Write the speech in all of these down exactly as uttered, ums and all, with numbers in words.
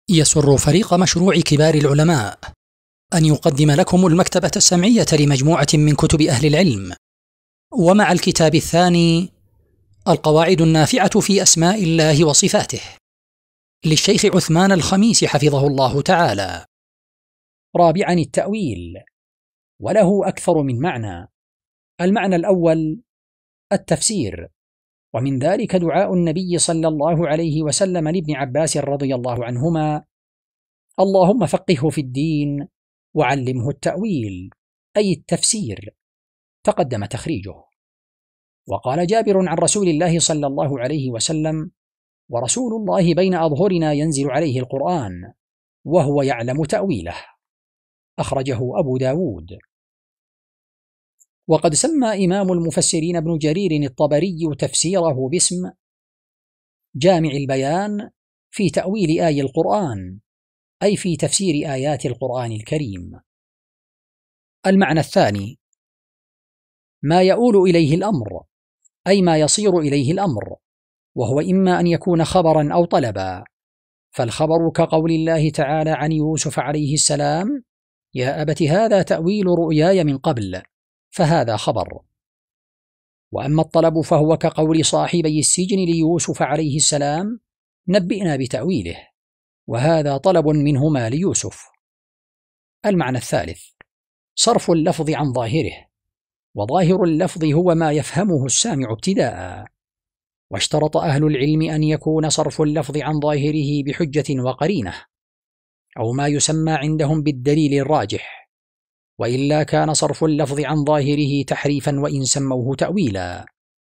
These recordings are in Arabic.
يسر فريق مشروع كبار العلماء أن يقدم لكم المكتبة السمعية لمجموعة من كتب أهل العلم، ومع الكتاب الثاني القواعد النافعة في أسماء الله وصفاته للشيخ عثمان الخميس حفظه الله تعالى. رابعا التأويل، وله أكثر من معنى. المعنى الأول التفسير، ومن ذلك دعاء النبي صلى الله عليه وسلم لابن عباس رضي الله عنهما: اللهم فقهه في الدين وعلمه التأويل، أي التفسير، تقدم تخريجه. وقال جابر عن رسول الله صلى الله عليه وسلم: ورسول الله بين أظهرنا ينزل عليه القرآن وهو يعلم تأويله، أخرجه أبو داود. وقد سمى إمام المفسرين ابن جرير الطبري تفسيره باسم جامع البيان في تأويل آي القرآن، أي في تفسير آيات القرآن الكريم. المعنى الثاني ما يؤول إليه الأمر، أي ما يصير إليه الأمر، وهو إما أن يكون خبرا أو طلبا، فالخبر كقول الله تعالى عن يوسف عليه السلام: يا أبت هذا تأويل رؤياي من قبل، فهذا خبر. وأما الطلب فهو كقول صاحبي السجن ليوسف عليه السلام: نبئنا بتأويله، وهذا طلب منهما ليوسف. المعنى الثالث صرف اللفظ عن ظاهره، وظاهر اللفظ هو ما يفهمه السامع ابتداء، واشترط أهل العلم أن يكون صرف اللفظ عن ظاهره بحجة وقرينة، أو ما يسمى عندهم بالدليل الراجح، وإلا كان صرف اللفظ عن ظاهره تحريفا وإن سموه تأويلا.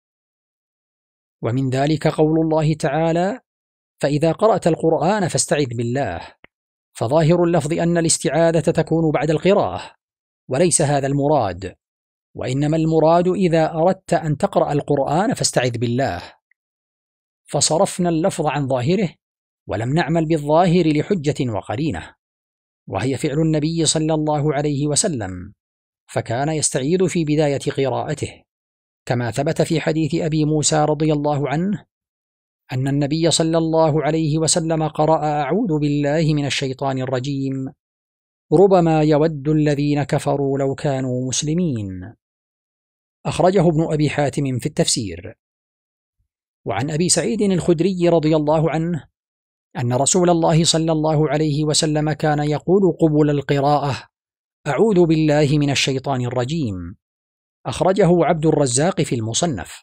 ومن ذلك قول الله تعالى: فإذا قرأت القرآن فاستعذ بالله، فظاهر اللفظ أن الاستعاذة تكون بعد القراءة، وليس هذا المراد، وإنما المراد إذا أردت أن تقرأ القرآن فاستعذ بالله. فصرفنا اللفظ عن ظاهره ولم نعمل بالظاهر لحجة وقرينة، وهي فعل النبي صلى الله عليه وسلم، فكان يستعيذ في بداية قراءته، كما ثبت في حديث أبي موسى رضي الله عنه أن النبي صلى الله عليه وسلم قرأ: أعوذ بالله من الشيطان الرجيم، ربما يود الذين كفروا لو كانوا مسلمين، أخرجه ابن أبي حاتم في التفسير. وعن أبي سعيد الخدري رضي الله عنه أن رسول الله صلى الله عليه وسلم كان يقول قبل القراءة: أعوذ بالله من الشيطان الرجيم، أخرجه عبد الرزاق في المصنف.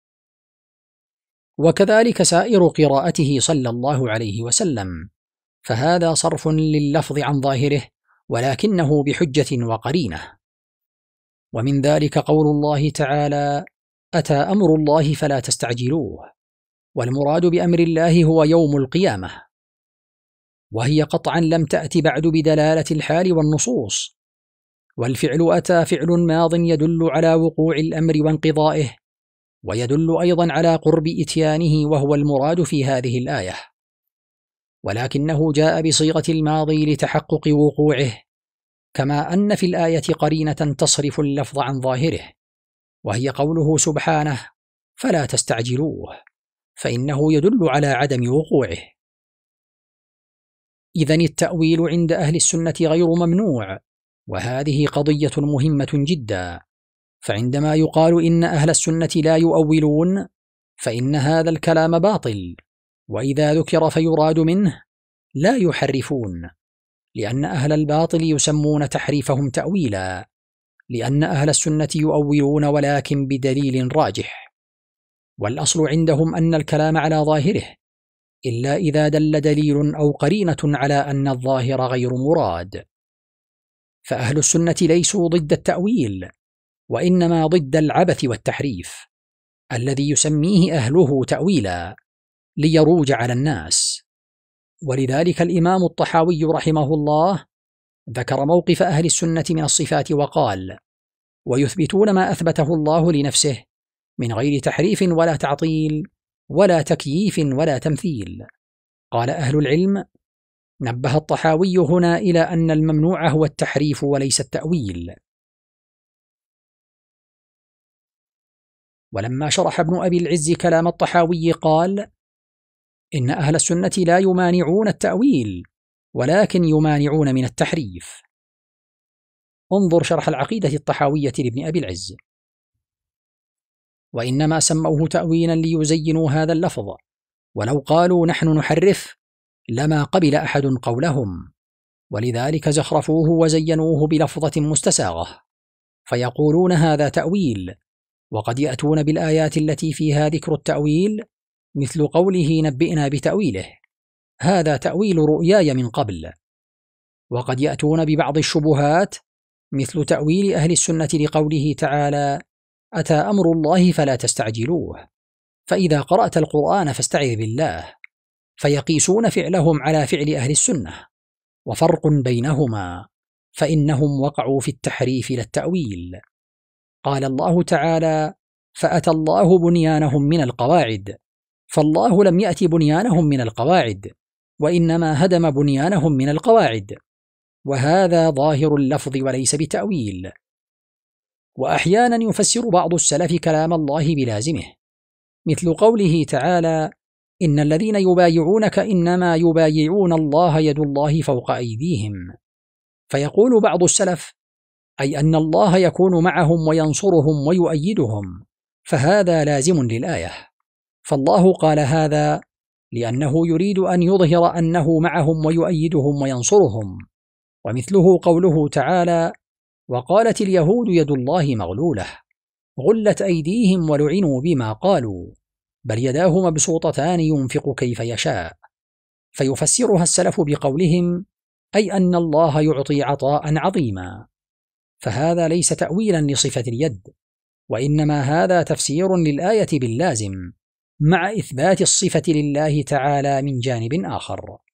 وكذلك سائر قراءته صلى الله عليه وسلم، فهذا صرف لللفظ عن ظاهره ولكنه بحجة وقرينة. ومن ذلك قول الله تعالى: أتى أمر الله فلا تستعجلوه، والمراد بأمر الله هو يوم القيامة، وهي قطعا لم تأت بعد بدلالة الحال والنصوص. والفعل أتى فعل ماض يدل على وقوع الأمر وانقضائه، ويدل أيضا على قرب إتيانه، وهو المراد في هذه الآية، ولكنه جاء بصيغة الماضي لتحقق وقوعه، كما أن في الآية قرينة تصرف اللفظ عن ظاهره، وهي قوله سبحانه: فلا تستعجلوه، فإنه يدل على عدم وقوعه. إذن التأويل عند أهل السنة غير ممنوع، وهذه قضية مهمة جدا، فعندما يقال إن أهل السنة لا يؤولون فإن هذا الكلام باطل، وإذا ذكر فيراد منه لا يحرفون، لأن أهل الباطل يسمون تحريفهم تأويلا، لأن أهل السنة يؤولون ولكن بدليل راجح. والأصل عندهم أن الكلام على ظاهره، إلا إذا دل دليل أو قرينة على أن الظاهر غير مراد. فأهل السنة ليسوا ضد التأويل، وإنما ضد العبث والتحريف الذي يسميه أهله تأويلا ليروج على الناس. ولذلك الإمام الطحاوي رحمه الله ذكر موقف أهل السنة من الصفات وقال: ويثبتون ما أثبته الله لنفسه من غير تحريف ولا تعطيل ولا تكييف ولا تمثيل. قال أهل العلم: نبه الطحاوي هنا إلى أن الممنوع هو التحريف وليس التأويل. ولما شرح ابن أبي العز كلام الطحاوي قال: إن أهل السنة لا يمانعون التأويل، ولكن يمانعون من التحريف. انظر شرح العقيدة الطحاوية لابن أبي العز. وإنما سموه تأويلا ليزينوا هذا اللفظ، ولو قالوا نحن نحرف لما قبل أحد قولهم، ولذلك زخرفوه وزينوه بلفظة مستساغة، فيقولون هذا تأويل، وقد يأتون بالآيات التي فيها ذكر التأويل، مثل قوله نبئنا بتأويله، هذا تأويل رؤياي من قبل. وقد يأتون ببعض الشبهات، مثل تأويل أهل السنة لقوله تعالى أتى أمر الله فلا تستعجلوه، فإذا قرأت القرآن فاستعذ بالله، فيقيسون فعلهم على فعل أهل السنة، وفرق بينهما، فإنهم وقعوا في التحريف لا التأويل. قال الله تعالى فأتى الله بنيانهم من القواعد، فالله لم يأت بنيانهم من القواعد، وإنما هدم بنيانهم من القواعد، وهذا ظاهر اللفظ وليس بتأويل. وأحيانا يفسر بعض السلف كلام الله بلازمه، مثل قوله تعالى إن الذين يبايعونك إنما يبايعون الله يد الله فوق أيديهم، فيقول بعض السلف أي أن الله يكون معهم وينصرهم ويؤيدهم، فهذا لازم للآية، فالله قال هذا لأنه يريد أن يظهر أنه معهم ويؤيدهم وينصرهم. ومثله قوله تعالى وقالت اليهود يد الله مغلولة غلت أيديهم ولعنوا بما قالوا بل يداه مبسوطتان ينفق كيف يشاء، فيفسرها السلف بقولهم أي أن الله يعطي عطاء عظيما، فهذا ليس تأويلا لصفة اليد، وإنما هذا تفسير للآية باللازم مع إثبات الصفة لله تعالى من جانب آخر.